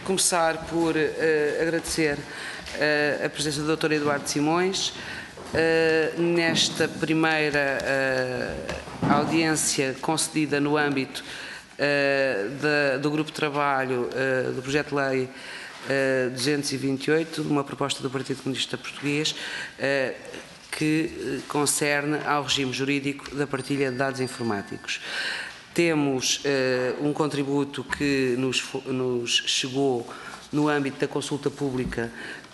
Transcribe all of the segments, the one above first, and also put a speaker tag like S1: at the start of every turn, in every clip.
S1: começar por agradecer a presença do Dr. Eduardo Simões nesta primeira audiência concedida no âmbito do Grupo de Trabalho do Projeto de Lei 228, de uma proposta do Partido Comunista Português que concerne ao regime jurídico da partilha de dados informáticos. Temos um contributo que nos chegou no âmbito da consulta pública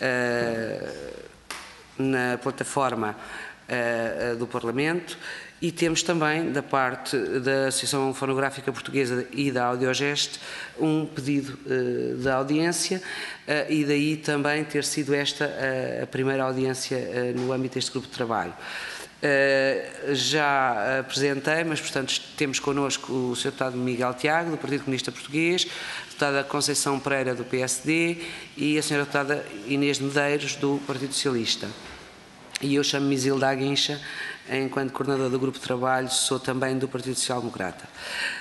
S1: na plataforma do Parlamento e temos também, da parte da Associação Fonográfica Portuguesa e da Audiogest, um pedido de audiência e daí também ter sido esta a primeira audiência no âmbito deste grupo de trabalho. Já apresentei, mas portanto temos connosco o Sr. Deputado Miguel Tiago, do Partido Comunista Português, a Deputada Conceição Pereira, do PSD, e a Sra. Deputada Inês Medeiros, do Partido Socialista. E eu chamo-me Isilda Aguincha, enquanto coordenador do Grupo de Trabalho, sou também do Partido Social Democrata.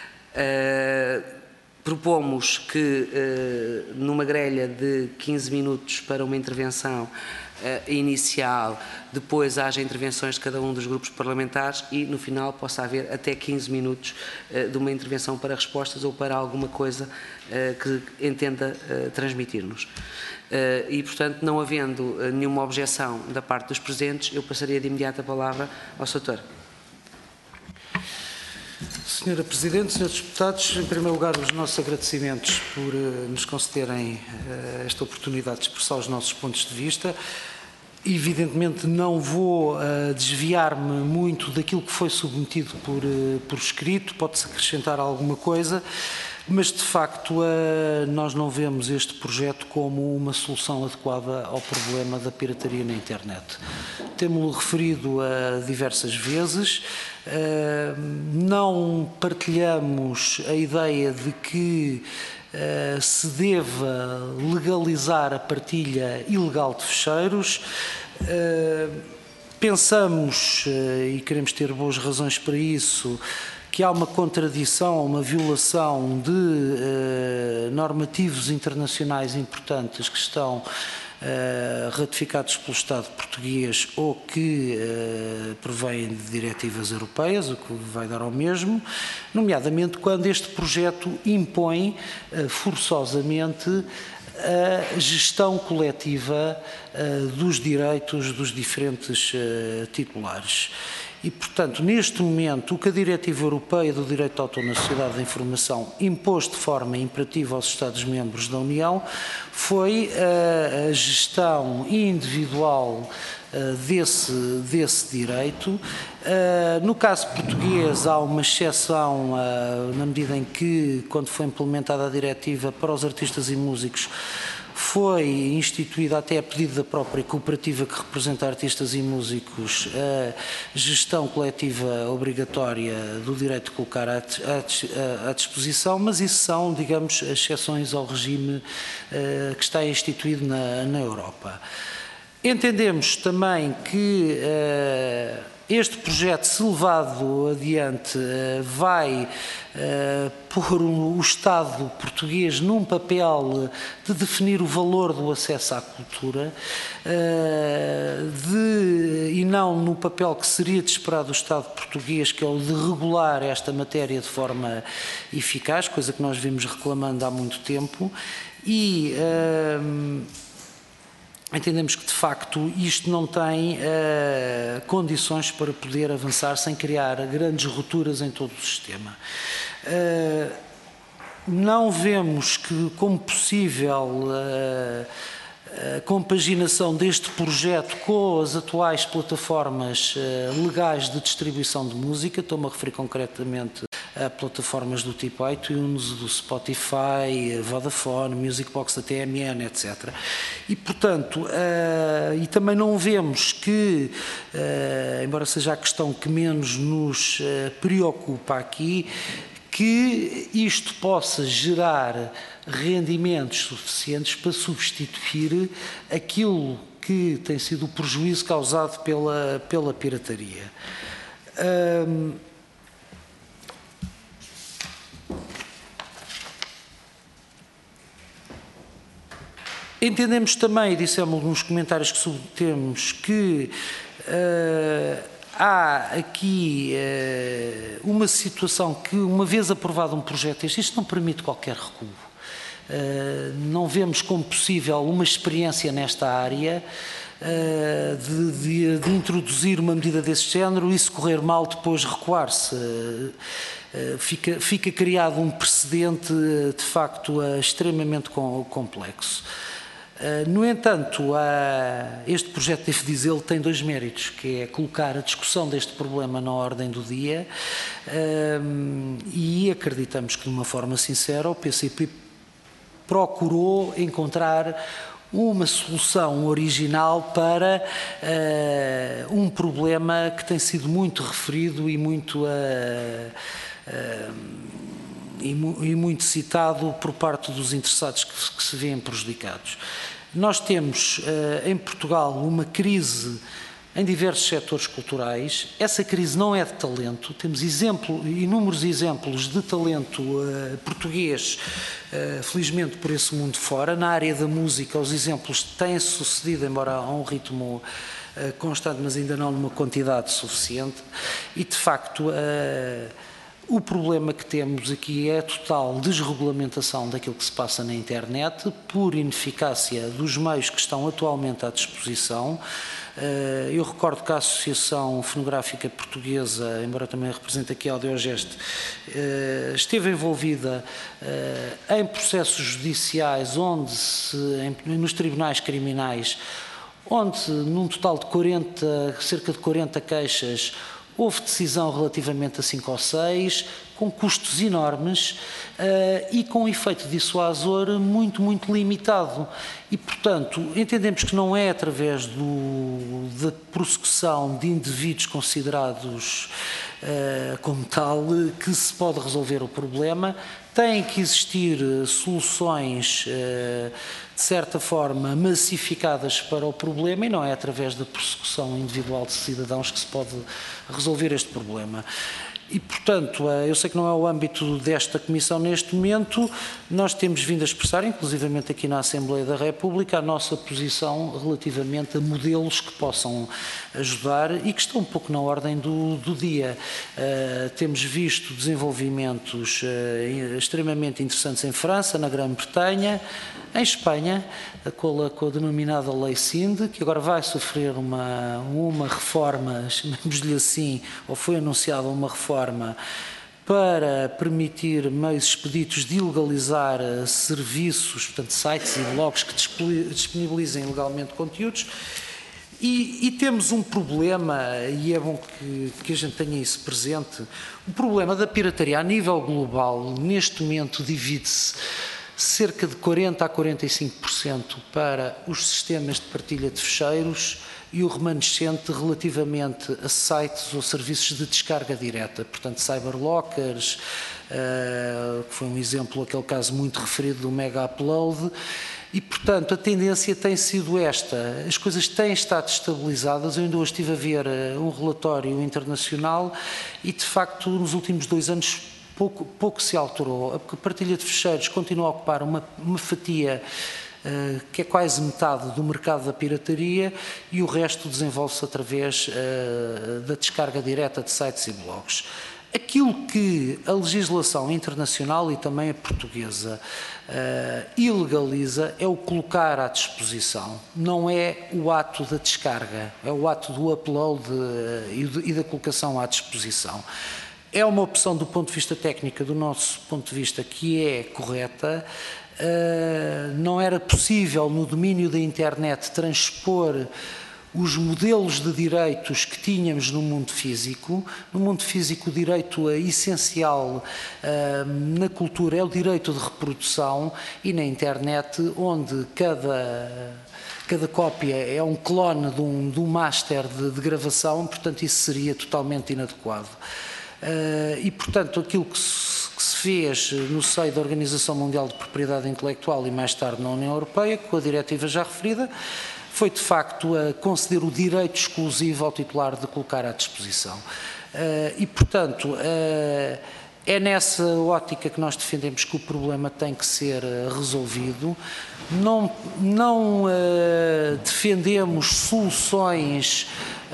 S1: Propomos que, numa grelha de 15 minutos para uma intervenção inicial, depois haja intervenções de cada um dos grupos parlamentares e, no final, possa haver até 15 minutos de uma intervenção para respostas ou para alguma coisa que entenda transmitir-nos. E, portanto, não havendo nenhuma objeção da parte dos presentes, eu passaria de imediato a palavra ao Sr. Doutor.
S2: Senhora Presidente, Senhores Deputados, em primeiro lugar os nossos agradecimentos por nos concederem esta oportunidade de expressar os nossos pontos de vista. Evidentemente não vou desviar-me muito daquilo que foi submetido por escrito, pode-se acrescentar alguma coisa, mas de facto nós não vemos este projeto como uma solução adequada ao problema da pirataria na internet. Temos-lo referido diversas vezes. Não partilhamos a ideia de que se deva legalizar a partilha ilegal de ficheiros. Pensamos, e queremos ter boas razões para isso, que há uma contradição, uma violação de normativos internacionais importantes que estão ratificados pelo Estado português ou que provêm de diretivas europeias, o que vai dar ao mesmo, nomeadamente quando este projeto impõe forçosamente a gestão coletiva dos direitos dos diferentes titulares. E, portanto, neste momento, o que a Diretiva Europeia do Direito de Autor na Sociedade da Informação impôs de forma imperativa aos Estados-membros da União foi a gestão individual desse direito. No caso português, há uma exceção na medida em que, quando foi implementada a diretiva para os artistas e músicos, foi instituída, até a pedido da própria cooperativa que representa artistas e músicos, a gestão coletiva obrigatória do direito de colocar à disposição, mas isso são, digamos, exceções ao regime que está instituído na Europa. Entendemos também que este projeto, se levado adiante, vai pôr o Estado português num papel de definir o valor do acesso à cultura e não no papel que seria de esperar do Estado português, que é o de regular esta matéria de forma eficaz, coisa que nós vimos reclamando há muito tempo, e entendemos que, de facto, isto não tem condições para poder avançar sem criar grandes rupturas em todo o sistema. Não vemos que, como possível, a compaginação deste projeto com as atuais plataformas legais de distribuição de música, estou-me a referir concretamente a plataformas do tipo iTunes, do Spotify, Vodafone, Musicbox da TMN, etc. E, portanto, e também não vemos que, embora seja a questão que menos nos preocupa aqui, que isto possa gerar rendimentos suficientes para substituir aquilo que tem sido o prejuízo causado pela pirataria. Entendemos também, e dissemos nos comentários que submetemos, que há aqui uma situação que, uma vez aprovado um projeto isto não permite qualquer recuo. Não vemos como possível uma experiência nesta área de introduzir uma medida desse género e se correr mal depois recuar-se. Fica criado um precedente de facto extremamente complexo. No entanto, este projeto, devo dizê-lo, tem dois méritos, que é colocar a discussão deste problema na ordem do dia e acreditamos que, de uma forma sincera, o PCP procurou encontrar uma solução original para um problema que tem sido muito referido e muito citado por parte dos interessados que se veem prejudicados. Nós temos em Portugal uma crise em diversos setores culturais. Essa crise não é de talento, temos inúmeros exemplos de talento português, felizmente por esse mundo fora. Na área da música os exemplos têm sucedido, embora a um ritmo constante, mas ainda não numa quantidade suficiente, e de facto o problema que temos aqui é a total desregulamentação daquilo que se passa na internet por ineficácia dos meios que estão atualmente à disposição. Eu recordo que a Associação Fonográfica Portuguesa, embora também represente aqui a Audiogest, esteve envolvida em processos judiciais nos tribunais criminais, onde num total de cerca de 40 queixas, houve decisão relativamente a 5 ou 6, com custos enormes e com efeito dissuasor muito, muito limitado. E, portanto, entendemos que não é através da prossecução de indivíduos considerados como tal que se pode resolver o problema. Têm que existir soluções, de certa forma, massificadas para o problema e não é através da prossecução individual de cidadãos que se pode resolver este problema. E, portanto, eu sei que não é o âmbito desta Comissão neste momento, nós temos vindo a expressar, inclusivamente aqui na Assembleia da República, a nossa posição relativamente a modelos que possam ajudar e que estão um pouco na ordem do dia. Temos visto desenvolvimentos extremamente interessantes em França, na Grã-Bretanha, em Espanha, com a denominada Lei SIND, que agora vai sofrer uma reforma, chamemos-lhe assim, ou foi anunciada uma reforma para permitir meios expeditos de ilegalizar serviços, portanto sites e blogs que disponibilizem ilegalmente conteúdos. E temos um problema, e é bom que a gente tenha isso presente, o problema da pirataria a nível global, neste momento divide-se cerca de 40% a 45% para os sistemas de partilha de ficheiros e o remanescente relativamente a sites ou serviços de descarga direta, portanto cyberlockers, que foi um exemplo, aquele caso muito referido do Mega Upload, e portanto a tendência tem sido esta, as coisas têm estado estabilizadas. Eu ainda hoje estive a ver um relatório internacional e de facto nos últimos 2 anos pouco se alterou. A partilha de ficheiros continua a ocupar uma fatia que é quase metade do mercado da pirataria e o resto desenvolve-se através da descarga direta de sites e blogs. Aquilo que a legislação internacional e também a portuguesa ilegaliza é o colocar à disposição, não é o ato da descarga, é o ato do upload e da colocação à disposição. É uma opção do ponto de vista técnico, do nosso ponto de vista, que é correta. Não era possível no domínio da internet transpor os modelos de direitos que tínhamos no mundo físico. No mundo físico o direito essencial na cultura é o direito de reprodução e na internet onde cada cópia é um clone de um master de gravação, portanto isso seria totalmente inadequado. E portanto aquilo que se fez no seio da Organização Mundial de Propriedade Intelectual e mais tarde na União Europeia, com a diretiva já referida, foi de facto a conceder o direito exclusivo ao titular de colocar à disposição. E portanto É nessa ótica que nós defendemos que o problema tem que ser resolvido. Não defendemos soluções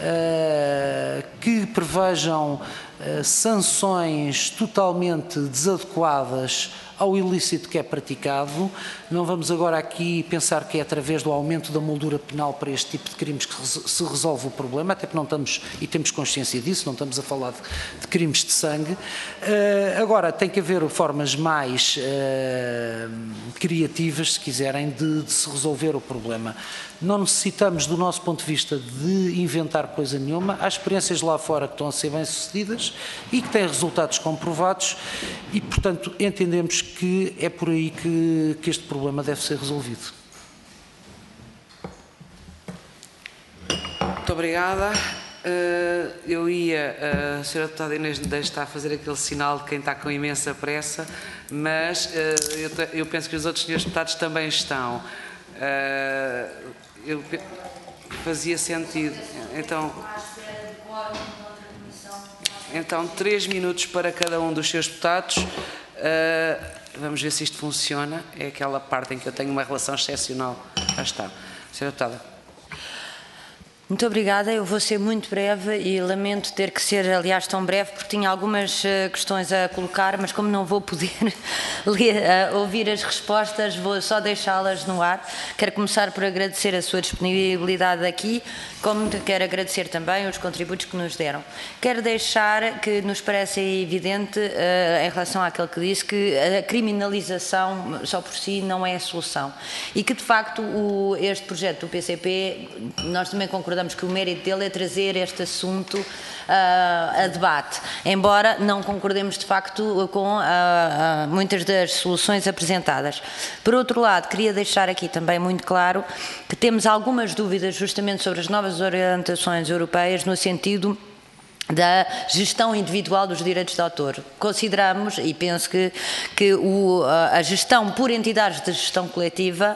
S2: que prevejam sanções totalmente desadequadas ao ilícito que é praticado. Não vamos agora aqui pensar que é através do aumento da moldura penal para este tipo de crimes que se resolve o problema, até porque não estamos, e temos consciência disso, não estamos a falar de crimes de sangue. Agora, tem que haver formas mais criativas, se quiserem, de se resolver o problema. Não necessitamos, do nosso ponto de vista, de inventar coisa nenhuma. Há experiências lá fora que estão a ser bem-sucedidas e que têm resultados comprovados e, portanto, entendemos que é por aí que este problema deve ser resolvido.
S1: Muito obrigada. Eu ia, a Sra. Deputada Inês Medeiros está a fazer aquele sinal de quem está com imensa pressa, mas eu penso que os outros senhores deputados também estão. Fazia sentido. Então 3 minutos para cada um dos seus deputados. Vamos ver se isto funciona. É aquela parte em que eu tenho uma relação excepcional. Já está. Sra. Deputada.
S3: Muito obrigada, eu vou ser muito breve e lamento ter que ser, aliás, tão breve, porque tinha algumas questões a colocar, mas como não vou poder ouvir as respostas, vou só deixá-las no ar. Quero começar por agradecer a sua disponibilidade aqui, como quero agradecer também os contributos que nos deram. Quero deixar que nos parece evidente, em relação àquele que disse, que a criminalização só por si não é a solução e que, de facto, este projeto do PCP, nós também concordamos que o mérito dele é trazer este assunto a debate, embora não concordemos de facto com muitas das soluções apresentadas. Por outro lado, queria deixar aqui também muito claro que temos algumas dúvidas justamente sobre as novas orientações europeias no sentido da gestão individual dos direitos de autor. Consideramos, e penso que a gestão por entidades de gestão coletiva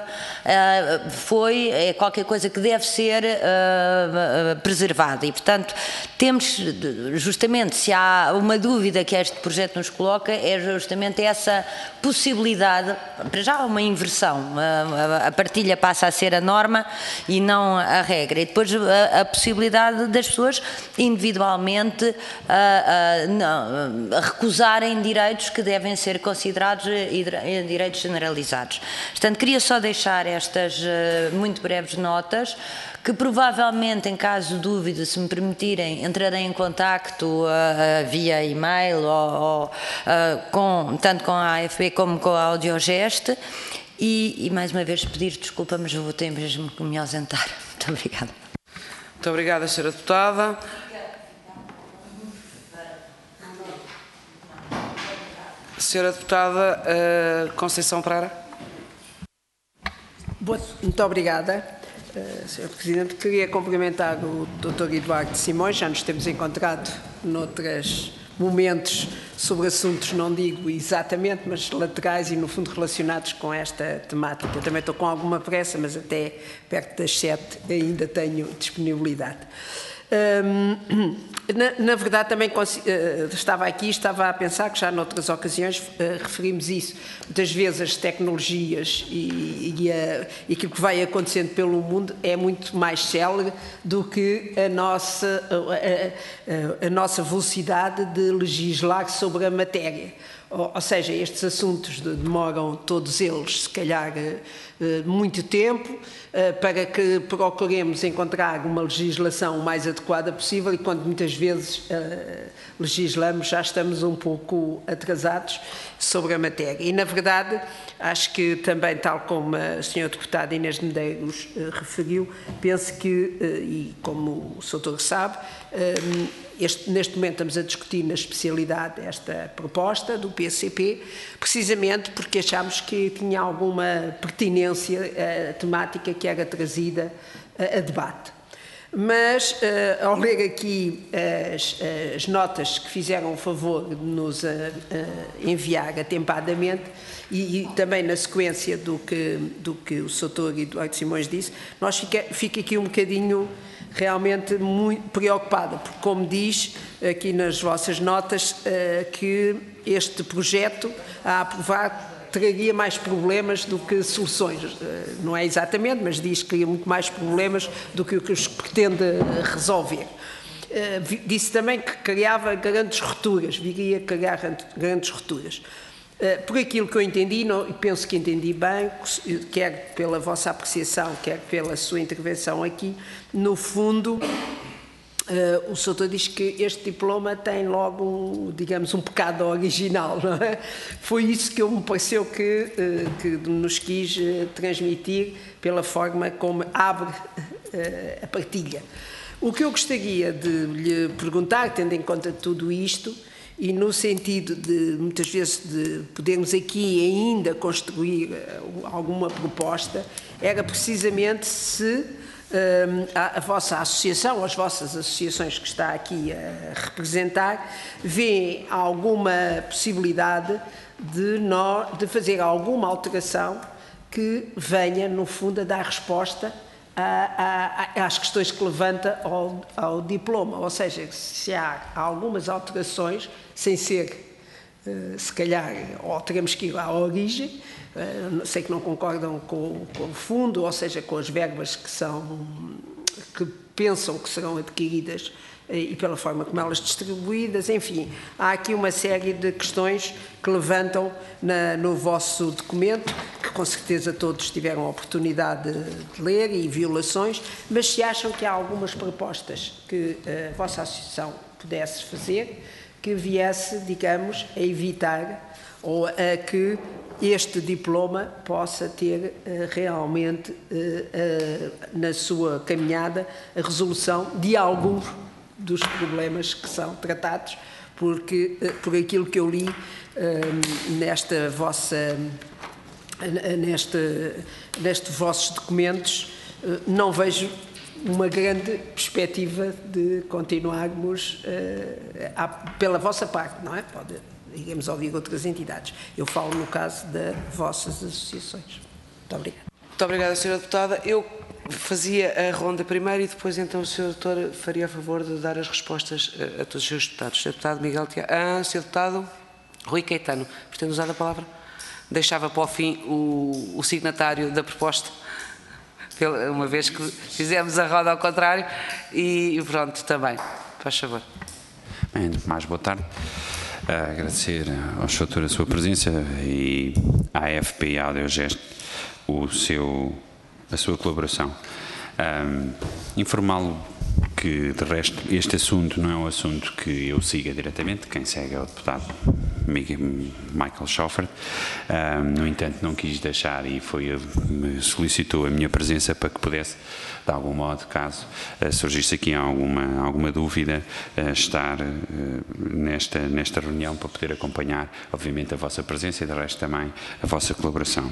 S3: é qualquer coisa que deve ser preservada e, portanto, temos justamente, se há uma dúvida que este projeto nos coloca, é justamente essa possibilidade, para já uma inversão, a partilha passa a ser a norma e não a regra, e depois a possibilidade das pessoas individualmente a recusarem direitos que devem ser considerados direitos generalizados. Portanto, queria só deixar estas muito breves notas, que provavelmente, em caso de dúvida, se me permitirem, entrarei em contacto via e-mail tanto com a AFP como com a Audiogeste e mais uma vez pedir desculpa, mas eu vou ter mesmo que me ausentar. Muito obrigada.
S1: Muito obrigada, Sra. Deputada. Sra. Deputada Conceição Pereira.
S4: Muito obrigada, Sr. Presidente. Queria cumprimentar o Dr. Eduardo Simões, já nos temos encontrado noutros momentos sobre assuntos, não digo exatamente, mas laterais e no fundo relacionados com esta temática. Eu também estou com alguma pressa, mas até perto das 7 ainda tenho disponibilidade. Na verdade, também estava a pensar que já noutras ocasiões referimos isso. Muitas vezes as tecnologias e aquilo que vai acontecendo pelo mundo é muito mais célere do que a nossa velocidade de legislar sobre a matéria. Ou seja, estes assuntos demoram todos eles, se calhar, muito tempo, para que procuremos encontrar uma legislação o mais adequada possível e quando muitas vezes legislamos já estamos um pouco atrasados sobre a matéria. E, na verdade, acho que também, tal como a Sra. Deputada Inês Medeiros referiu, penso que, e como o Sr. sabe, neste momento estamos a discutir na especialidade esta proposta do PCP, precisamente porque achamos que tinha alguma pertinência temática que era trazida a debate. Mas, ao ler aqui as notas que fizeram o favor de nos enviar atempadamente e também na sequência do que o Sr. Eduardo Simões disse, nós fica aqui um bocadinho realmente muito preocupada, porque como diz aqui nas vossas notas, que este projeto a aprovar traria mais problemas do que soluções. Não é exatamente, mas diz que cria muito mais problemas do que o que os pretende resolver. Disse também que criava grandes rupturas, viria a criar grandes rupturas. Por aquilo que eu entendi, e penso que entendi bem, quer pela vossa apreciação, quer pela sua intervenção aqui, no fundo, o Sr. diz que este diploma tem logo, digamos, um pecado original, não é? Foi isso que me pareceu que nos quis transmitir pela forma como abre a partilha. O que eu gostaria de lhe perguntar, tendo em conta tudo isto, e no sentido de, muitas vezes, de podermos aqui ainda construir alguma proposta, era precisamente se a vossa associação, ou as vossas associações que está aqui a representar, veem alguma possibilidade de fazer alguma alteração que venha, no fundo, a dar resposta às questões que levanta ao diploma, ou seja, se há algumas alterações, sem ser, se calhar, ou teremos que ir à origem, sei que não concordam com o fundo, ou seja, com as verbas que pensam que serão adquiridas e pela forma como elas distribuídas, enfim, há aqui uma série de questões que levantam no vosso documento, que com certeza todos tiveram a oportunidade de ler, e violações, mas se acham que há algumas propostas que a vossa associação pudesse fazer, que viesse, digamos, a evitar ou a que este diploma possa ter realmente na sua caminhada a resolução de alguns dos problemas que são tratados, porque por aquilo que eu li nestes vossos documentos, não vejo uma grande perspectiva de continuarmos pela vossa parte, não é? Iremos ouvir outras entidades. Eu falo no caso das vossas associações. Muito obrigada.
S1: Muito obrigada, Sra. Deputada. Eu fazia a ronda primeiro e depois então o Sr. Doutor faria a favor de dar as respostas a todos os seus deputados. Sr. Deputado Miguel Tiago. Sr. Deputado Rui Caetano. Pretende usar a palavra? Deixava para o fim o signatário da proposta, uma vez que fizemos a roda ao contrário, e pronto, também. Faz favor.
S5: Bem, mais boa tarde. Agradecer ao Sr. Doutor a sua presença e à AFP e à Audiogest a sua colaboração. Informá-lo que, de resto, este assunto não é um assunto que eu siga diretamente, quem segue é o deputado Michael Schoffer. No entanto, não quis deixar e solicitou a minha presença para que pudesse, de algum modo, caso surgisse aqui alguma dúvida, estar nesta reunião para poder acompanhar, obviamente, a vossa presença e, de resto, também a vossa colaboração.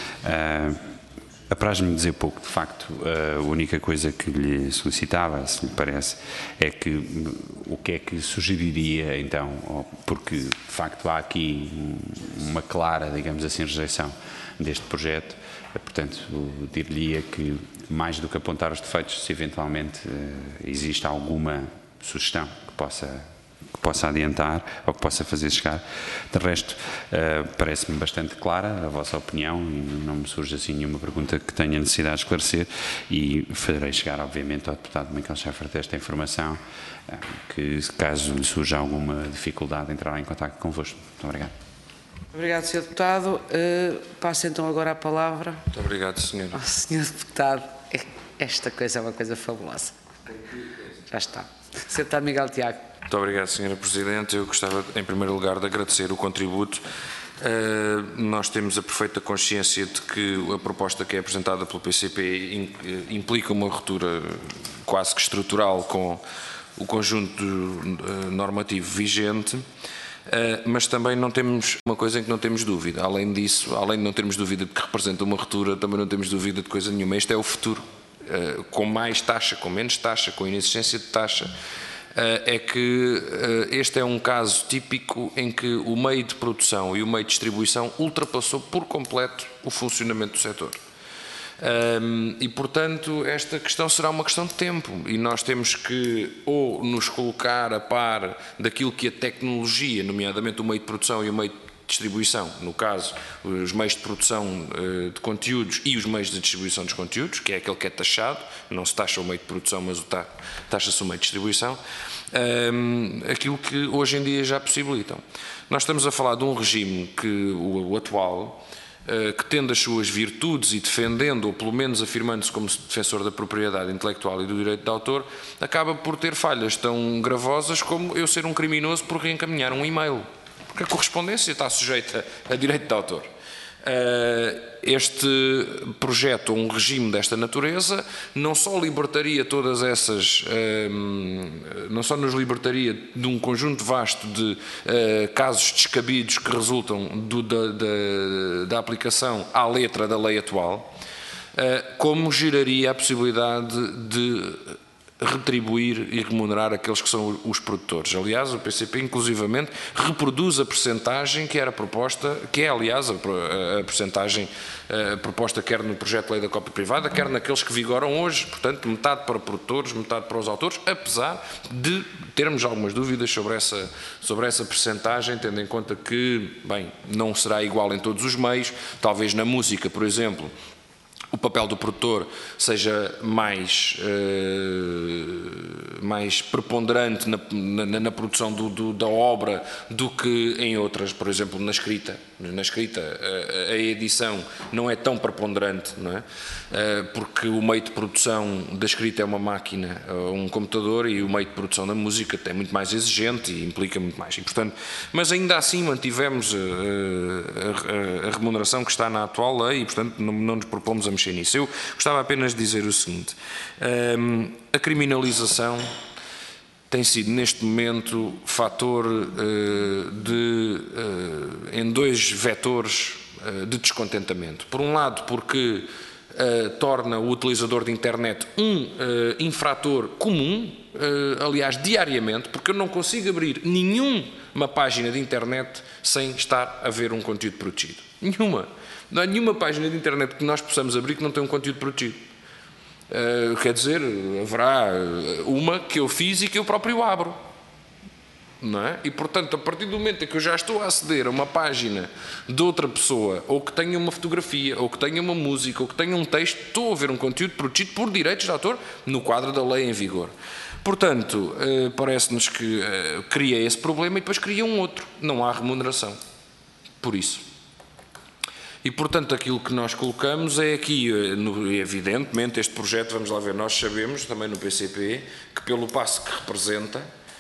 S5: Apraz-me dizer pouco, de facto, a única coisa que lhe solicitava, se lhe parece, é que o que é que sugeriria, então, porque, de facto, há aqui uma clara, digamos assim, rejeição deste projeto, portanto, dir-lhe-ia que, mais do que apontar os defeitos, se eventualmente existe alguma sugestão que possa adiantar ou que possa fazer chegar. De resto, parece-me bastante clara a vossa opinião e não me surge assim nenhuma pergunta que tenha necessidade de esclarecer, e farei chegar, obviamente, ao deputado Michael Schoffer esta informação, que caso lhe surja alguma dificuldade entrará em contacto convosco. Muito obrigado.
S1: Obrigado, Sr. Deputado. Passo então agora a palavra.
S6: Muito obrigado, Sr.
S1: Sr. Deputado, esta coisa é uma coisa fabulosa. Já está. Sr. Deputado Miguel Tiago.
S6: Muito obrigado, Sra. Presidente. Eu gostava, em primeiro lugar, de agradecer o contributo. Nós temos a perfeita consciência de que a proposta que é apresentada pelo PCP implica uma ruptura quase que estrutural com o conjunto normativo vigente, mas também não temos uma coisa em que não temos dúvida. Além disso, além de não termos dúvida de que representa uma ruptura, também não temos dúvida de coisa nenhuma. Este é o futuro. Com mais taxa, com menos taxa, com inexistência de taxa, é que este é um caso típico em que o meio de produção e o meio de distribuição ultrapassou por completo o funcionamento do setor. E, portanto, esta questão será uma questão de tempo e nós temos que ou nos colocar a par daquilo que a tecnologia, nomeadamente o meio de produção e o meio de distribuição, no caso, os meios de produção de conteúdos e os meios de distribuição dos conteúdos, que é aquele que é taxado, não se taxa o meio de produção, mas taxa-se o meio de distribuição, aquilo que hoje em dia já possibilitam. Nós estamos a falar de um regime que o atual, que tendo as suas virtudes e defendendo, ou pelo menos afirmando-se como defensor da propriedade intelectual e do direito de autor, acaba por ter falhas tão gravosas como eu ser um criminoso por reencaminhar um e-mail, porque a correspondência está sujeita a direito de autor. Este projeto, um regime desta natureza, não só libertaria todas essas, não só nos libertaria de um conjunto vasto de casos descabidos que resultam da aplicação à letra da lei atual, como geraria a possibilidade de retribuir e remunerar aqueles que são os produtores. Aliás, o PCP inclusivamente reproduz a percentagem que era proposta, que é aliás a percentagem proposta quer no projeto de lei da cópia privada, quer naqueles que vigoram hoje, portanto metade para produtores, metade para os autores, apesar de termos algumas dúvidas sobre essa percentagem, tendo em conta que, bem, não será igual em todos os meios, talvez na música, por exemplo, o papel do produtor seja mais preponderante na produção da obra do que em outras, por exemplo, na escrita. Na escrita, a edição não é tão preponderante, não é? Porque o meio de produção da escrita é uma máquina, um computador, e o meio de produção da música é muito mais exigente e implica muito mais. E, portanto, mas ainda assim mantivemos a remuneração que está na atual lei e, portanto, não nos propomos a mexer nisso. Eu gostava apenas de dizer o seguinte: a criminalização tem sido neste momento fator em dois vetores de descontentamento. Por um lado, porque torna o utilizador de internet um infrator comum, aliás, diariamente, porque eu não consigo abrir nenhuma página de internet sem estar a ver um conteúdo protegido. Nenhuma. Não há nenhuma página de internet que nós possamos abrir que não tenha um conteúdo protegido. Quer dizer, haverá uma que eu fiz e que eu próprio abro. Não é? E, portanto, a partir do momento em que eu já estou a aceder a uma página de outra pessoa, ou que tenha uma fotografia, ou que tenha uma música, ou que tenha um texto, estou a ver um conteúdo protegido por direitos de autor no quadro da lei em vigor. Portanto, parece-nos que cria esse problema e depois cria um outro. Não há remuneração. Por isso. E, portanto, aquilo que nós colocamos é aqui, evidentemente, este projeto, vamos lá ver, nós sabemos também no PCP que pelo passo que representa,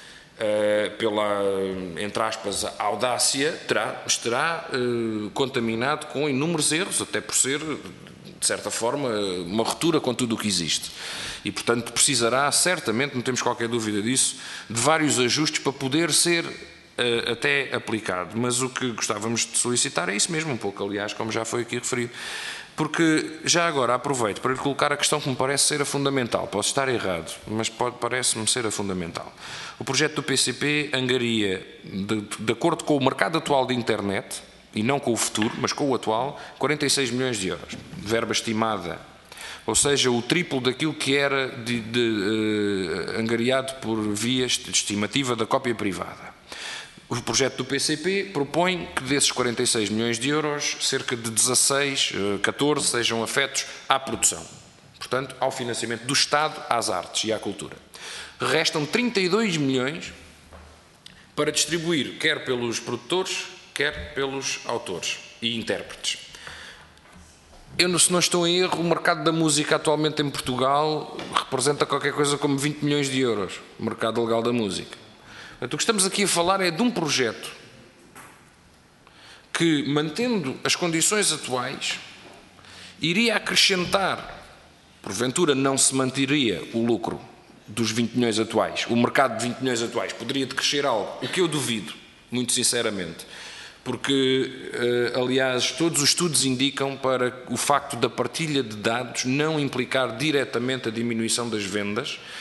S6: pela, entre aspas, audácia, estará contaminado com inúmeros erros, até por ser, de certa forma, uma ruptura com tudo o que existe. E, portanto, precisará, certamente, não temos qualquer dúvida disso, de vários ajustes para poder ser até aplicado, mas o que gostávamos de solicitar é isso mesmo, um pouco, aliás, como já foi aqui referido, porque já agora aproveito para lhe colocar a questão que me parece ser a fundamental, posso estar errado, mas parece-me ser a fundamental. O projeto do PCP angaria, de acordo com o mercado atual de internet, e não com o futuro, mas com o atual, 46 milhões de euros, verba estimada, ou seja, o triplo daquilo que era angariado por via de estimativa da cópia privada. O projeto do PCP propõe que desses 46 milhões de euros, cerca de 16, 14 sejam afetos à produção. Portanto, ao financiamento do Estado às artes e à cultura. Restam 32 milhões para distribuir, quer pelos produtores, quer pelos autores e intérpretes. Se não estou em erro, o mercado da música atualmente em Portugal representa qualquer coisa como 20 milhões de euros, o mercado legal da música. Portanto, o que estamos aqui a falar é de um projeto que, mantendo as condições atuais, iria acrescentar, porventura não se manteria o lucro dos 20 milhões atuais, o mercado de 20 milhões atuais poderia decrescer algo, o que eu duvido, muito sinceramente, porque, aliás, todos os estudos indicam para o facto da partilha de dados não implicar diretamente a diminuição das vendas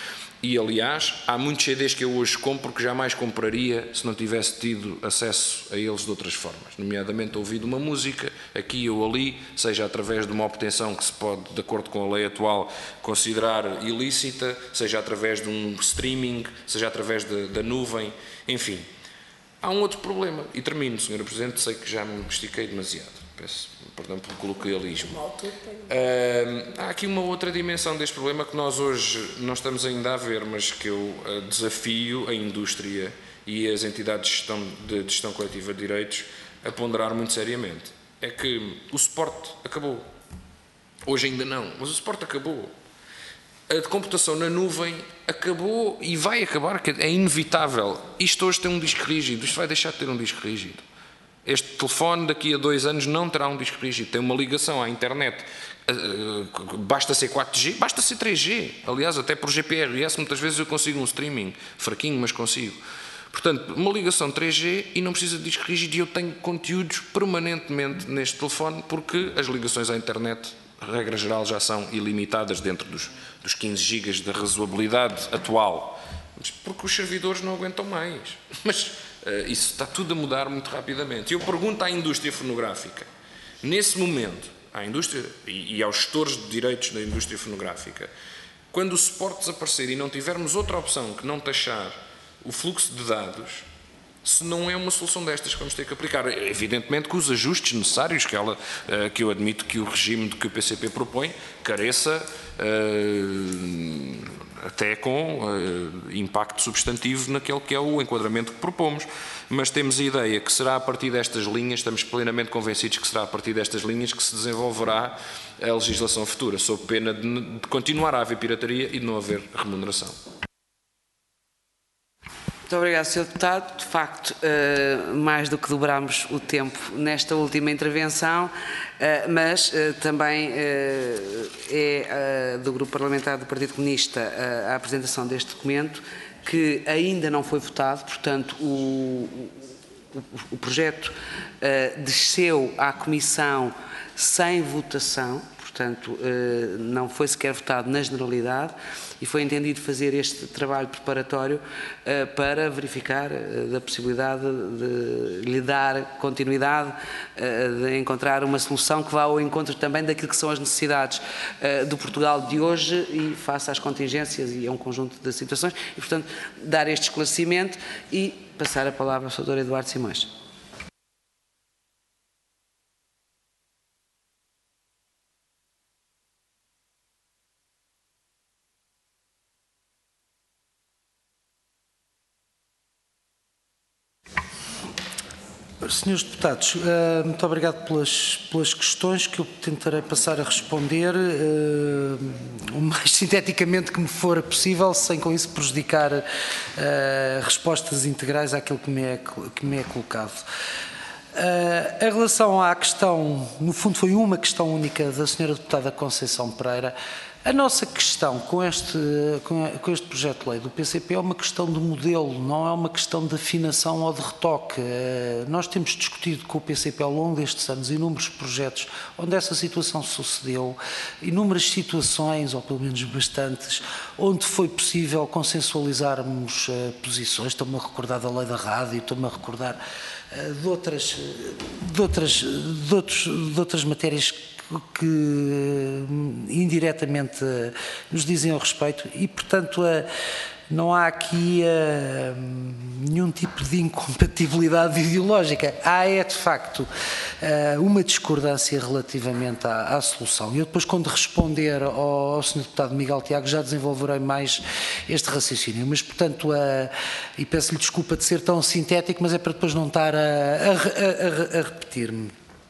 S6: E, aliás, há muitos CDs que eu hoje compro que jamais compraria se não tivesse tido acesso a eles de outras formas, nomeadamente ouvido uma música, aqui ou ali, seja através de uma obtenção que se pode, de acordo com a lei atual, considerar ilícita, seja através de um streaming, seja através da nuvem, enfim. Há um outro problema, e termino, Sra. Presidente, sei que já me estiquei demasiado. Peço perdão pelo coloquialismo. Há aqui uma outra dimensão deste problema que nós hoje não estamos ainda a ver, mas que eu desafio a indústria e as entidades de gestão coletiva de direitos a ponderar muito seriamente. É que o suporte acabou. Hoje ainda não, mas o suporte acabou. A de computação na nuvem acabou e vai acabar, é inevitável. Isto hoje tem um disco rígido, isto vai deixar de ter um disco rígido. Este telefone daqui a 2 anos não terá um disco rígido, tem uma ligação à internet, basta ser 4G, basta ser 3G, aliás até por GPRS muitas vezes eu consigo um streaming, fraquinho mas consigo. Portanto, uma ligação 3G e não precisa de disco rígido e eu tenho conteúdos permanentemente neste telefone porque as ligações à internet, regra geral, já são ilimitadas dentro dos 15 GB da razoabilidade atual, porque os servidores não aguentam mais, mas isso está tudo a mudar muito rapidamente. Eu pergunto à indústria fonográfica, nesse momento, à indústria e aos gestores de direitos da indústria fonográfica, quando o suporte desaparecer e não tivermos outra opção que não taxar o fluxo de dados, se não é uma solução destas que vamos ter que aplicar. Evidentemente que os ajustes necessários, que eu admito que o regime que o PCP propõe careça até com impacto substantivo naquele que é o enquadramento que propomos. Mas temos a ideia que será a partir destas linhas, estamos plenamente convencidos que será a partir destas linhas que se desenvolverá a legislação futura, sob pena de continuar a haver pirataria e de não haver remuneração.
S1: Muito obrigado, Sr. Deputado. De facto, mais do que dobrámos o tempo nesta última intervenção, mas também é do Grupo Parlamentar do Partido Comunista a apresentação deste documento, que ainda não foi votado, portanto, o projeto desceu à Comissão sem votação, portanto, não foi sequer votado na generalidade e foi entendido fazer este trabalho preparatório para verificar a possibilidade de lhe dar continuidade, de encontrar uma solução que vá ao encontro também daquilo que são as necessidades do Portugal de hoje e face às contingências e a um conjunto de situações e, portanto, dar este esclarecimento e passar a palavra ao Sr. Eduardo Simões.
S2: Senhores deputados, muito obrigado pelas questões que eu tentarei passar a responder o mais sinteticamente que me for possível, sem com isso prejudicar respostas integrais àquilo que me é colocado. Em relação à questão, no fundo foi uma questão única da Sra. Deputada Conceição Pereira, a nossa questão com este projeto de lei do PCP é uma questão de modelo, não é uma questão de afinação ou de retoque. Nós temos discutido com o PCP ao longo destes anos inúmeros projetos onde essa situação sucedeu, inúmeras situações, ou pelo menos bastantes, onde foi possível consensualizarmos posições. Estou-me a recordar da lei da rádio, estou-me a recordar de outras matérias que indiretamente nos dizem ao respeito e, portanto, não há aqui nenhum tipo de incompatibilidade ideológica. Há, de facto, uma discordância relativamente à solução. E eu depois, quando responder ao Sr. Deputado Miguel Tiago, já desenvolverei mais este raciocínio. Mas, portanto, e peço-lhe desculpa de ser tão sintético, mas é para depois não estar a repetir-me.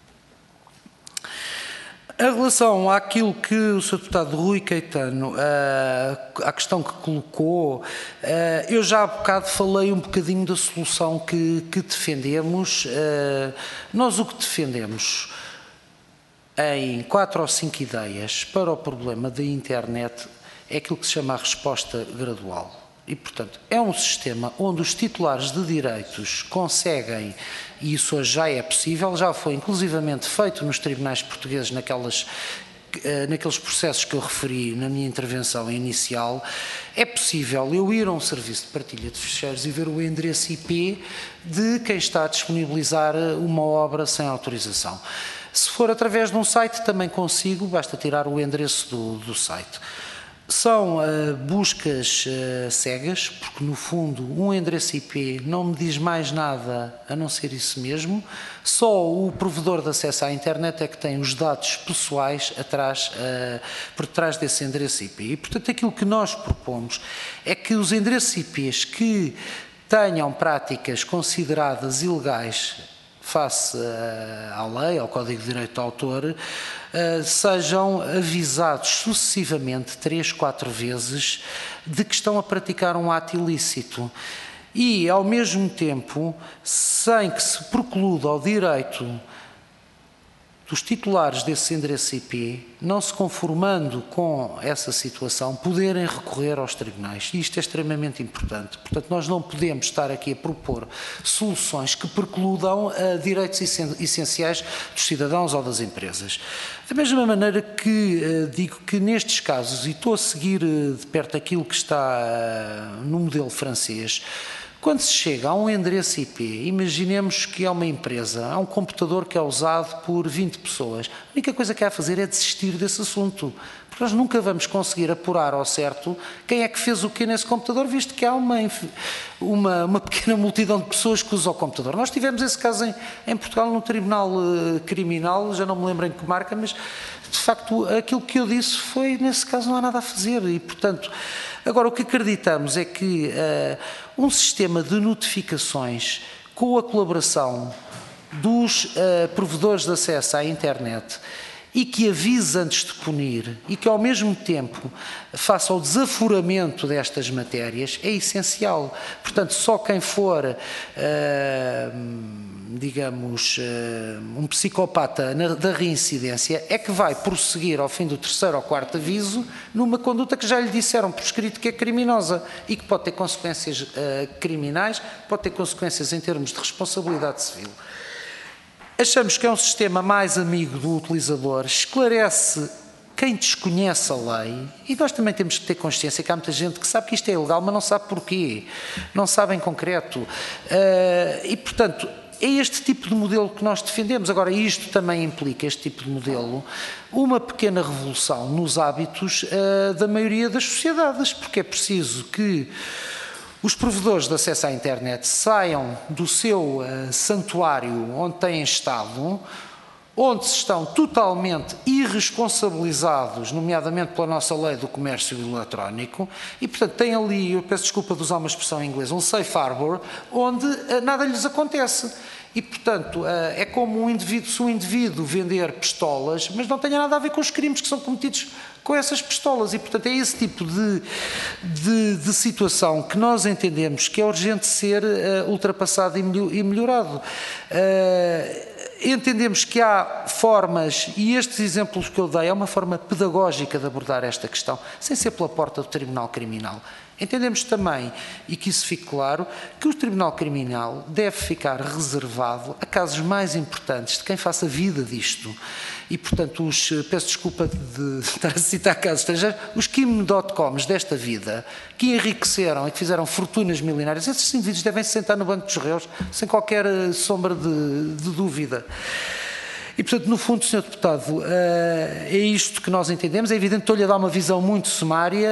S2: Em relação àquilo que o Sr. Deputado Rui Caetano, à questão que colocou, eu já há bocado falei um bocadinho da solução que defendemos. Nós o que defendemos em 4 ou 5 ideias para o problema da internet é aquilo que se chama a resposta gradual. E, portanto, é um sistema onde os titulares de direitos conseguem, e isso hoje já é possível, já foi inclusivamente feito nos tribunais portugueses naquelas naqueles processos que eu referi na minha intervenção inicial, é possível eu ir a um serviço de partilha de ficheiros e ver o endereço IP de quem está a disponibilizar uma obra sem autorização. Se for através de um site, também consigo, basta tirar o endereço do site. São buscas cegas, porque no fundo um endereço IP não me diz mais nada a não ser isso mesmo, só o provedor de acesso à internet é que tem os dados pessoais por trás desse endereço IP. E portanto aquilo que nós propomos é que os endereços IPs que tenham práticas consideradas ilegais face à lei, ao Código de Direito de Autor, sejam avisados sucessivamente 3, 4 vezes de que estão a praticar um ato ilícito e, ao mesmo tempo, sem que se precluda ao direito dos titulares desse endereço IP, não se conformando com essa situação, poderem recorrer aos tribunais. E isto é extremamente importante. Portanto, nós não podemos estar aqui a propor soluções que precludam direitos essenciais dos cidadãos ou das empresas. Da mesma maneira que digo que nestes casos, e estou a seguir de perto aquilo que está no modelo francês, quando se chega a um endereço IP, imaginemos que é uma empresa, há um computador que é usado por 20 pessoas. A única coisa que há a fazer é desistir desse assunto, porque nós nunca vamos conseguir apurar ao certo quem é que fez o quê nesse computador, visto que há uma pequena multidão de pessoas que usam o computador. Nós tivemos esse caso em Portugal no Tribunal Criminal, já não me lembro em que comarca, mas de facto aquilo que eu disse foi, nesse caso não há nada a fazer e, portanto, agora o que acreditamos é que um sistema de notificações com a colaboração dos provedores de acesso à internet e que avise antes de punir e que ao mesmo tempo faça o desaforamento destas matérias é essencial. Portanto, só quem for, digamos, um psicopata da reincidência é que vai prosseguir ao fim do 3º ou 4º aviso numa conduta que já lhe disseram por escrito que é criminosa e que pode ter consequências criminais, pode ter consequências em termos de responsabilidade civil. Achamos que é um sistema mais amigo do utilizador, esclarece quem desconhece a lei, e nós também temos que ter consciência que há muita gente que sabe que isto é ilegal, mas não sabe porquê, não sabe em concreto. E, portanto, é este tipo de modelo que nós defendemos. Agora, isto também implica, este tipo de modelo, uma pequena revolução nos hábitos da maioria das sociedades, porque é preciso que os provedores de acesso à internet saiam do seu santuário onde têm estado, onde se estão totalmente irresponsabilizados, nomeadamente pela nossa lei do comércio eletrónico, e portanto têm ali, eu peço desculpa de usar uma expressão em inglês, um safe harbor, onde nada lhes acontece. E, portanto, é como se um indivíduo vender pistolas, mas não tenha nada a ver com os crimes que são cometidos com essas pistolas. E, portanto, é esse tipo de situação que nós entendemos que é urgente ser ultrapassado e melhorado. Entendemos que há formas, e estes exemplos que eu dei, é uma forma pedagógica de abordar esta questão, sem ser pela porta do Tribunal Criminal. Entendemos também, e que isso fique claro, que o Tribunal Criminal deve ficar reservado a casos mais importantes de quem faça vida disto. E, portanto, peço desculpa de estar a citar casos estrangeiros, os Kim.coms desta vida, que enriqueceram e que fizeram fortunas milionárias, esses indivíduos devem se sentar no banco dos réus sem qualquer sombra de dúvida. E, portanto, no fundo, Sr. Deputado, é isto que nós entendemos. É evidente que estou-lhe a dar uma visão muito sumária.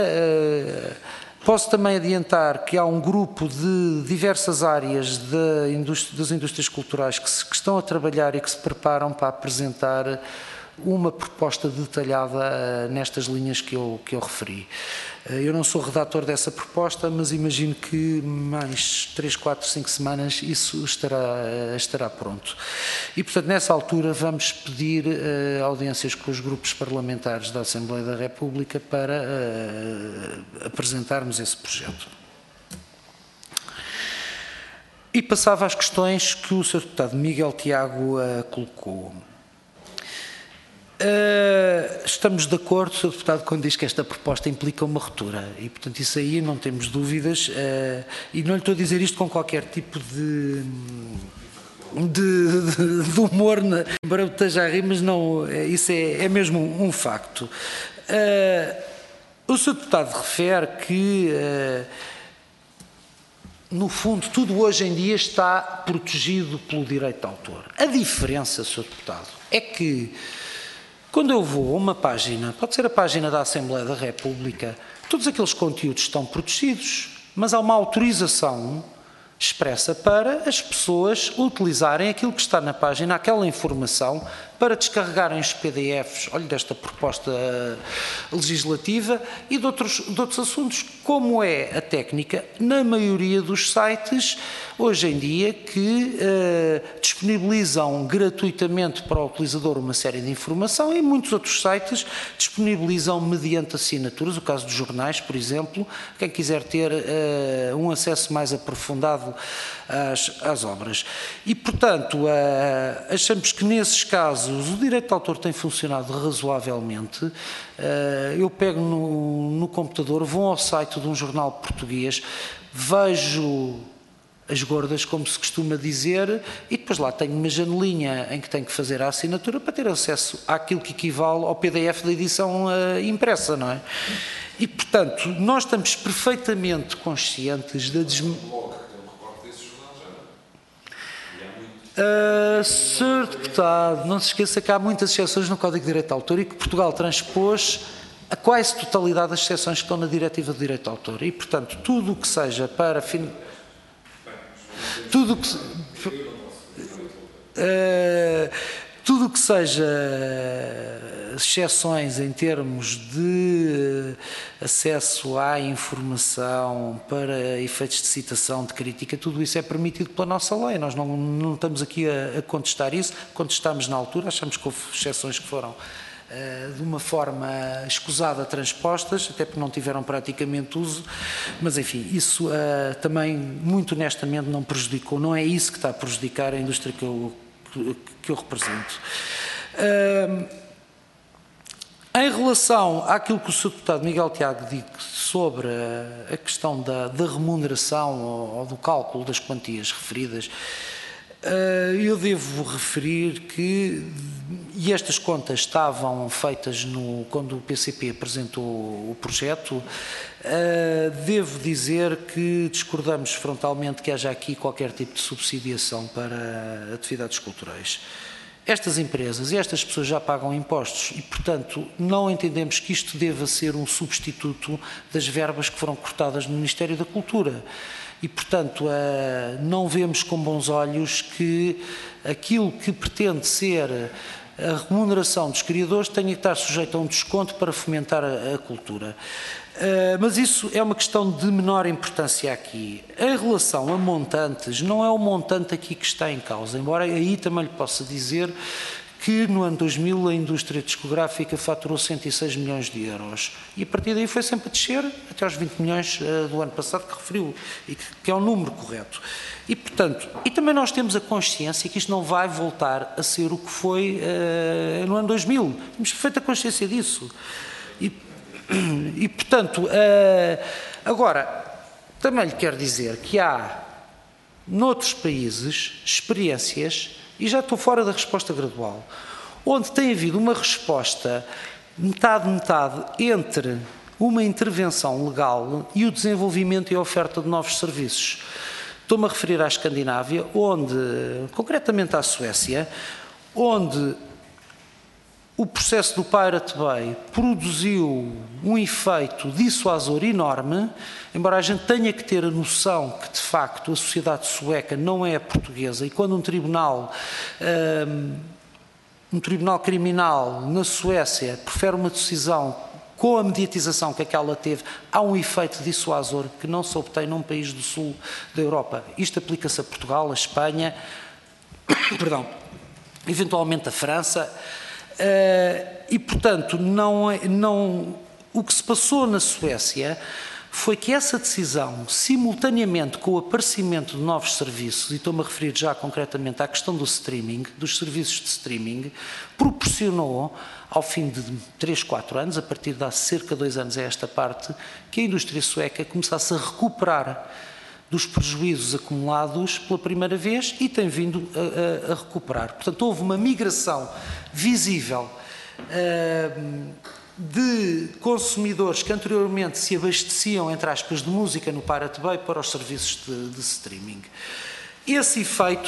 S2: Posso também adiantar que há um grupo de diversas áreas das indústrias culturais que estão a trabalhar e que se preparam para apresentar uma proposta detalhada nestas linhas que eu referi. Eu não sou redator dessa proposta, mas imagino que mais 3, 4, 5 semanas isso estará pronto. E, portanto, nessa altura vamos pedir audiências com os grupos parlamentares da Assembleia da República para apresentarmos esse projeto. E passava às questões que o Sr. Deputado Miguel Tiago colocou. Estamos de acordo, Sr. Deputado, quando diz que esta proposta implica uma ruptura e, portanto, isso aí não temos dúvidas e não lhe estou a dizer isto com qualquer tipo de de humor, embora eu esteja a rir, mas não, isso é mesmo um facto. O Sr. Deputado refere que, no fundo, tudo hoje em dia está protegido pelo direito de autor. A diferença, Sr. Deputado, é que quando eu vou a uma página, pode ser a página da Assembleia da República, todos aqueles conteúdos estão protegidos, mas há uma autorização expressa para as pessoas utilizarem aquilo que está na página, aquela informação, para descarregarem os PDFs, olha, desta proposta legislativa e de outros assuntos, como é a técnica, na maioria dos sites, hoje em dia, que disponibilizam gratuitamente para o utilizador uma série de informação e muitos outros sites disponibilizam mediante assinaturas, o caso dos jornais, por exemplo, quem quiser ter um acesso mais aprofundado às obras. E, portanto, achamos que nesses casos o direito de autor tem funcionado razoavelmente. Eu pego no computador, vou ao site de um jornal português, vejo as gordas, como se costuma dizer, e depois lá tenho uma janelinha em que tenho que fazer a assinatura para ter acesso àquilo que equivale ao PDF da edição impressa, não é? E, portanto, nós estamos perfeitamente conscientes da Sr. Deputado, não se esqueça que há muitas exceções no Código de Direito de Autor e que Portugal transpôs a quase totalidade das exceções que estão na Diretiva de Direito de Autor. E, portanto, tudo o que seja para... Tudo o que seja exceções em termos de acesso à informação para efeitos de citação, de crítica, tudo isso é permitido pela nossa lei. Nós não estamos aqui a contestar isso, contestámos na altura, achamos que houve exceções que foram de uma forma escusada transpostas, até porque não tiveram praticamente uso, mas enfim, isso também muito honestamente não prejudicou, não é isso que está a prejudicar a indústria que eu represento. Em relação àquilo que o Sr. Deputado Miguel Tiago disse sobre a questão da remuneração ou do cálculo das quantias referidas, eu devo referir que, e estas contas estavam feitas quando o PCP apresentou o projeto, devo dizer que discordamos frontalmente que haja aqui qualquer tipo de subsidiação para atividades culturais. Estas empresas e estas pessoas já pagam impostos e, portanto, não entendemos que isto deva ser um substituto das verbas que foram cortadas no Ministério da Cultura. E, portanto, não vemos com bons olhos que aquilo que pretende ser a remuneração dos criadores tenha que estar sujeito a um desconto para fomentar a cultura. Mas isso é uma questão de menor importância aqui. Em relação a montantes, não é o montante aqui que está em causa, embora aí também lhe possa dizer que no ano 2000 a indústria discográfica faturou 106 milhões de euros e a partir daí foi sempre a descer até aos 20 milhões do ano passado que referiu, e que é o número correto. E, portanto, e também nós temos a consciência que isto não vai voltar a ser o que foi no ano 2000. Temos perfeita consciência disso. E portanto, agora, também lhe quero dizer que há, noutros países, experiências, e já estou fora da resposta gradual, onde tem havido uma resposta metade-metade entre uma intervenção legal e o desenvolvimento e a oferta de novos serviços. Estou-me a referir à Escandinávia, onde, concretamente à Suécia, onde o processo do Pirate Bay produziu um efeito dissuasor enorme, embora a gente tenha que ter a noção que, de facto, a sociedade sueca não é a portuguesa, e quando um tribunal criminal na Suécia profere uma decisão com a mediatização que aquela teve, há um efeito dissuasor que não se obtém num país do sul da Europa. Isto aplica-se a Portugal, a Espanha, perdão, eventualmente a França. E, portanto, o que se passou na Suécia foi que essa decisão, simultaneamente com o aparecimento de novos serviços, e estou-me a referir já concretamente à questão do streaming, dos serviços de streaming, proporcionou, ao fim de 3, 4 anos, a partir de há cerca de 2 anos a esta parte, que a indústria sueca começasse a recuperar dos prejuízos acumulados pela primeira vez e tem vindo a recuperar. Portanto, houve uma migração visível de consumidores que anteriormente se abasteciam, entre aspas, de música no Pirate Bay para os serviços de streaming. Esse efeito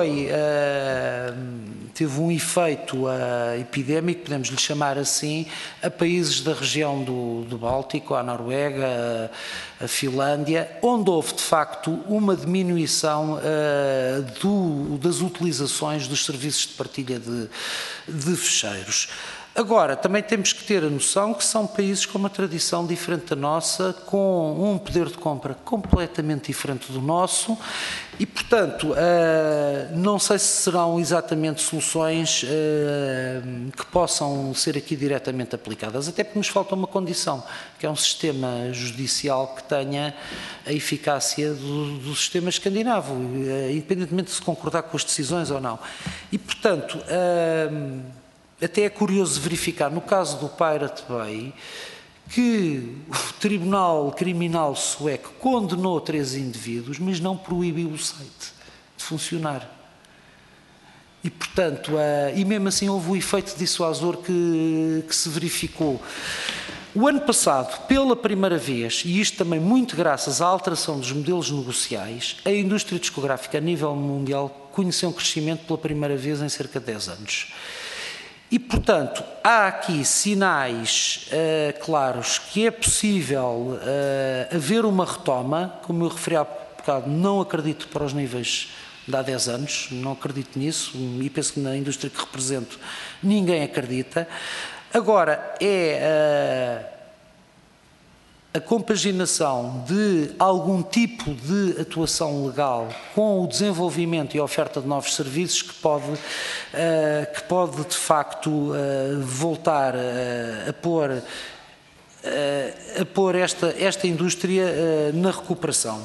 S2: teve um efeito epidémico, podemos lhe chamar assim, a países da região do Báltico, a Noruega, a Finlândia, onde houve de facto uma diminuição das utilizações dos serviços de partilha de ficheiros. Agora, também temos que ter a noção que são países com uma tradição diferente da nossa, com um poder de compra completamente diferente do nosso e, portanto, não sei se serão exatamente soluções que possam ser aqui diretamente aplicadas, até porque nos falta uma condição, que é um sistema judicial que tenha a eficácia do sistema escandinavo, independentemente de se concordar com as decisões ou não. E, portanto, até é curioso verificar, no caso do Pirate Bay, que o Tribunal Criminal Sueco condenou 3 indivíduos, mas não proibiu o site de funcionar. E, portanto, e mesmo assim houve o efeito dissuasor que se verificou. O ano passado, pela primeira vez, e isto também muito graças à alteração dos modelos negociais, a indústria discográfica a nível mundial conheceu um crescimento pela primeira vez em cerca de 10 anos. E, portanto, há aqui sinais claros que é possível haver uma retoma, como eu referi há bocado, não acredito para os níveis de há 10 anos, não acredito nisso, e penso que na indústria que represento ninguém acredita. Agora, a compaginação de algum tipo de atuação legal com o desenvolvimento e a oferta de novos serviços que pode de facto voltar a pôr esta indústria na recuperação.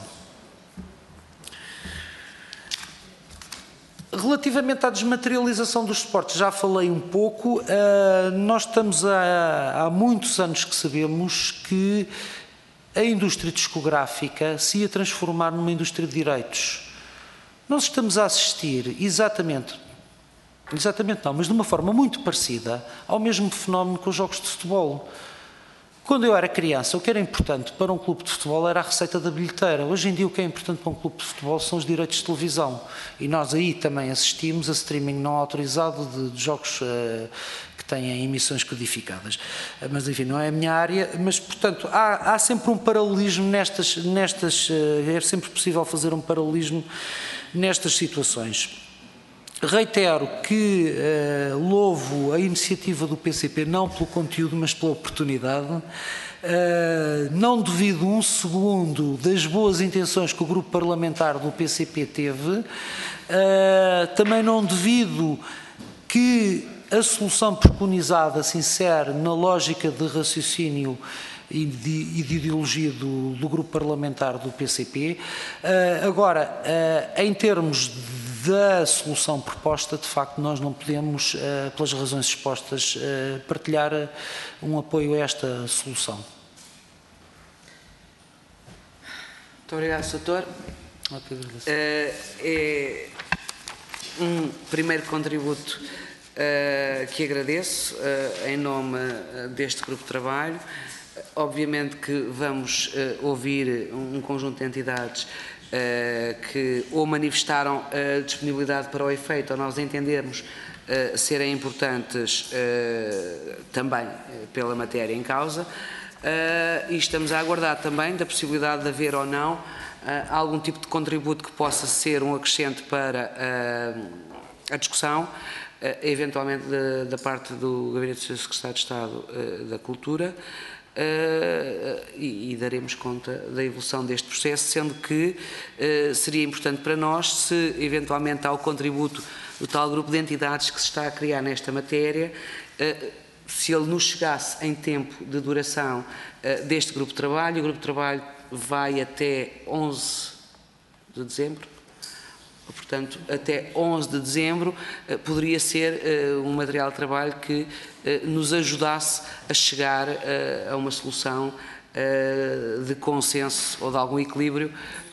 S2: Relativamente à desmaterialização dos suportes, já falei um pouco, nós estamos há muitos anos que sabemos que a indústria discográfica se ia transformar numa indústria de direitos. Nós estamos a assistir exatamente não, mas de uma forma muito parecida ao mesmo fenómeno que os jogos de futebol. Quando eu era criança, o que era importante para um clube de futebol era a receita da bilheteira. Hoje em dia o que é importante para um clube de futebol são os direitos de televisão. E nós aí também assistimos a streaming não autorizado de jogos que têm emissões codificadas. Mas enfim, não é a minha área, mas portanto há sempre um paralelismo é sempre possível fazer um paralelismo nestas situações. Reitero que louvo a iniciativa do PCP, não pelo conteúdo, mas pela oportunidade. Não duvido um segundo das boas intenções que o grupo parlamentar do PCP teve. Também não duvido que a solução preconizada se insere na lógica de raciocínio e de ideologia do grupo parlamentar do PCP. Agora, em termos da solução proposta, de facto, nós não podemos, pelas razões expostas, partilhar um apoio a esta solução.
S1: Muito obrigado, Doutor. É um primeiro contributo que agradeço em nome deste grupo de trabalho. Obviamente que vamos ouvir um conjunto de entidades que ou manifestaram disponibilidade para o efeito, ou nós entendermos serem importantes também pela matéria em causa, e estamos a aguardar também da possibilidade de haver ou não algum tipo de contributo que possa ser um acrescente para a discussão, eventualmente da parte do Gabinete do Secretário de Estado da Cultura, e daremos conta da evolução deste processo, sendo que seria importante para nós se eventualmente há o contributo do tal grupo de entidades que se está a criar nesta matéria, se ele nos chegasse em tempo de duração deste grupo de trabalho. O grupo de trabalho vai até 11 de dezembro, portanto, até 11 de dezembro poderia ser um material de trabalho que nos ajudasse a chegar a uma solução de consenso ou de algum equilíbrio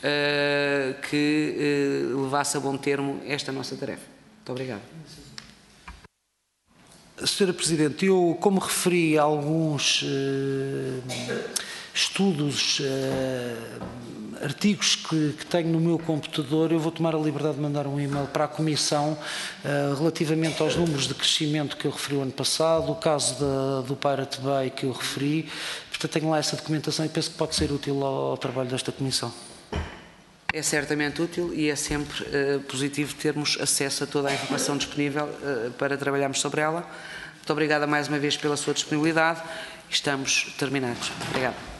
S1: que levasse a bom termo esta nossa tarefa. Muito obrigado.
S2: Sra. Presidente, eu, como referi alguns estudos, artigos que tenho no meu computador, eu vou tomar a liberdade de mandar um e-mail para a Comissão relativamente aos números de crescimento que eu referi o ano passado, o caso do Pirate Bay que eu referi. Portanto, tenho lá essa documentação e penso que pode ser útil ao trabalho desta Comissão.
S1: É certamente útil e é sempre positivo termos acesso a toda a informação disponível para trabalharmos sobre ela. Muito obrigada mais uma vez pela sua disponibilidade. Estamos terminados. Obrigado.